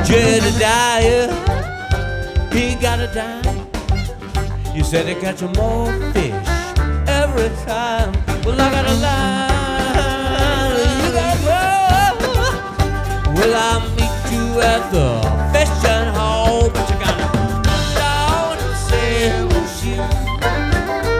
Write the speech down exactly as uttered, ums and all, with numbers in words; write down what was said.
Jedediah, he gotta die. You said they catch more fish every time. Well, I gotta lie. You gotta go. Well, I'll meet you at the fish